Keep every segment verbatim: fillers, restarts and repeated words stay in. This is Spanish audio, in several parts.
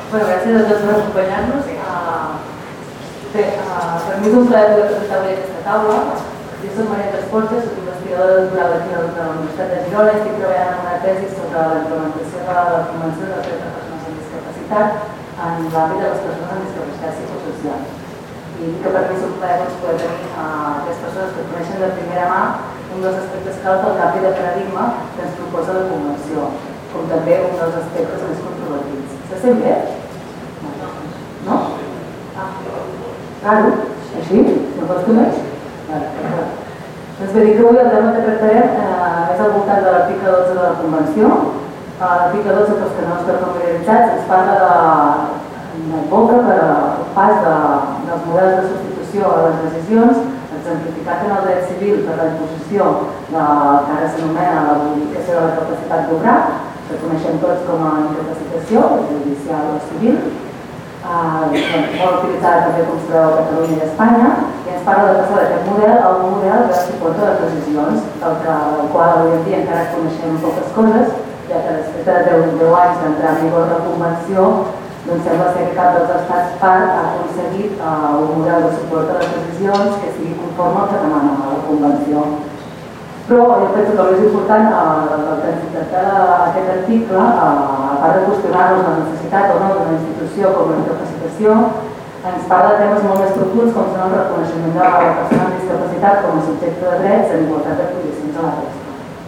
Bueno, gracias a todos por acompañarnos. Uh, bé, uh, per mi és un plaer poder presentar avui aquesta taula. Jo soc Maria Transportes, soc investigadora doctoral aquí a la Universitat de Girona i estic treballant en una tesi sobre la implementació de la Convenció dels Drets de Persones amb Discapacitat en l'àmbit de les persones amb discapacitat psicosocial. I dic que per mi és un plaer doncs, poder tenir uh, aquestes persones que coneixen de primera mà un dels aspectes clau del canvi de paradigma que ens proposa la Convenció, com també un dels aspectes més controvertits. Se sent bé? No? Ah, claro, així? No pots comer? Vale, doncs bé, dic que avui el tema que tractarem eh, és al voltant de l'article dotze de la Convenció. Uh, l'article dotze, pels que no estan familiaritzats, ens parla de advoca per al pas de, dels models de substitució a les decisions, exemplificat en el dret civil per la imposició del que ara s'anomena la modificació de la capacitat d'obrar, que coneixem tots com a incapacitació, judicial o civil, uh, molt utilitzada també com es veu a Catalunya i a Espanya, i ens parla de passar d'aquest model a un model de suport a les decisions, del, que, del qual avui en dia encara coneixem poques coses, ja que després de deu anys d'entrar en vigor la Convenció, doncs sembla ser que cap dels estats part ha aconseguit uh, un model de suport a les decisions que sigui conforme al que demana la Convenció. Però jo penso que el més important uh, del que ens tracta aquest article, uh, a part de qüestionar-nos la necessitat o no d'una institució com la incapacitació, ens parla de temes molt més profunds com són el reconeixement de la persona amb discapacitat com a subjecte de drets en igualtat de condicions a la resta.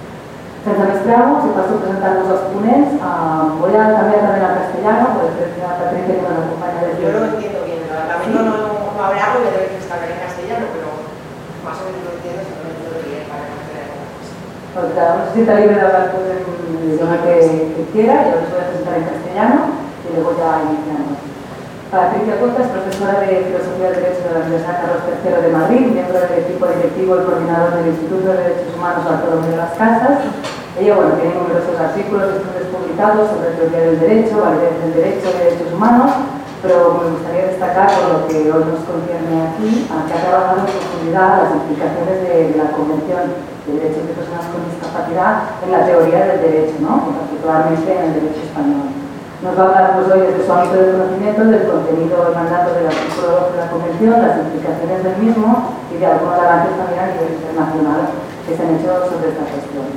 Sense més preàmbuls, si passo a presentar-vos els ponents, uh, voy a cambiar también al castellano, porque la Patricia que nos acompaña desde... Yo lo entiendo bien, realmente no, no, no hablarlo, me debe estar en castellano, pero más o menos lo entiendo, si no lo entiendo bien para castellano. Pues cada uno se sienta libre de hablar pues, en el idioma que, que quiera, yo les voy a presentar en castellano y luego ya iniciamos. Patricia Cota es profesora de Filosofía de Derecho de la Universidad Carlos tercero de Madrid, miembro del equipo directivo y coordinador del Instituto de Derechos Humanos Bartolomé de las Casas. Ella bueno, tiene numerosos artículos y estudios publicados sobre teoría del derecho, validez del derecho y derechos humanos, pero me gustaría destacar, por lo que hoy nos concierne aquí, que ha trabajado en profundidad las implicaciones de, de la Convención de Derechos de Personas con Discapacidad en la teoría del derecho, ¿no? Particularmente en el derecho español. Nos va a hablar pues, hoy desde su ámbito de conocimiento del contenido y mandato del artículo dos de la Convención, las implicaciones del mismo y de algunos avances también a nivel internacional que se han hecho sobre esta cuestión.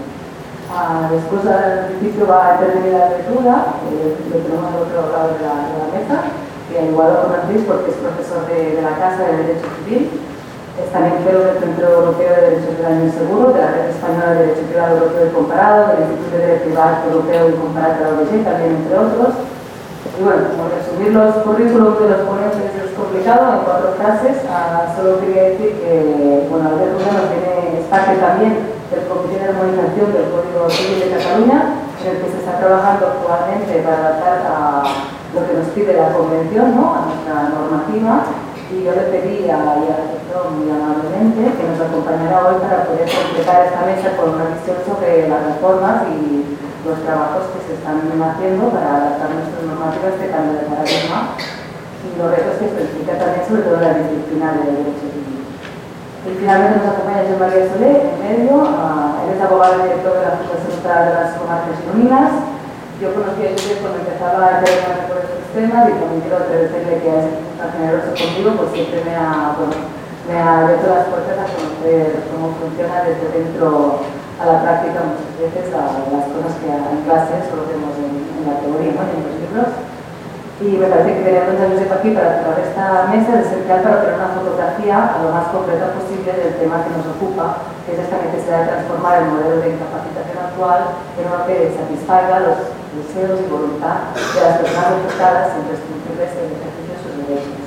Uh, después al principio va a intervenir la lectura, eh, lo tenemos al otro lado de la, de la mesa, que igual lo conocéis porque es profesor de, de la Casa de Derecho Civil, es también fellow del Centro Europeo de Derecho Privado y Seguro, de la Red Española de Derecho Privado Europeo y Comparado, del Instituto de Derecho Privado Europeo y Comparado de la O E G, también entre otros. Y bueno, como resumir los currículums de los ponentes es complicado, en cuatro frases, uh, solo quería decir que, bueno, Alberto nos viene, es parte también del Comité de Armonización del Código Civil de Cataluña, en el que se está trabajando actualmente para adaptar a lo que nos pide la Convención, ¿no? A nuestra normativa, y yo le pedí a, y aceptó muy amablemente que nos acompañara hoy para poder completar esta mesa con una visión sobre las reformas y los trabajos que se están haciendo para adaptar nuestras normativas a este cambio de paradigma y los retos que se explica también sobre todo la disciplina del derecho civil. Y finalmente nos acompaña José María Solé, en medio, uh, él es abogado y director de la Fundación Estatal de las Comarcas Gironines. Yo conocí a José cuando empezaba a interesarme por estos temas y también quiero agradecerle que es tan generoso conmigo, pues siempre me ha, bueno, me ha abierto las puertas a conocer cómo funciona desde dentro a la práctica muchas veces a las cosas que en clase solo vemos en, en la teoría, ¿no? Y en los libros. Y me parece que tener a Josep aquí para cerrar esta mesa es esencial para tener una fotografía a lo más completa posible del tema que nos ocupa, que es esta necesidad de transformar el modelo de incapacitación actual en uno que satisfaga los deseos y voluntad de las personas afectadas sin restringirles el ejercicio de sus derechos.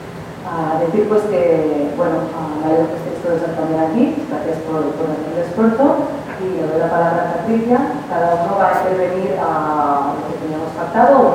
Uh, decir pues que, bueno, uh, me alegro que estéis todos también aquí, gracias por, por hacer el esfuerzo y le doy la palabra a Patricia. Cada uno va a intervenir a lo que teníamos pactado,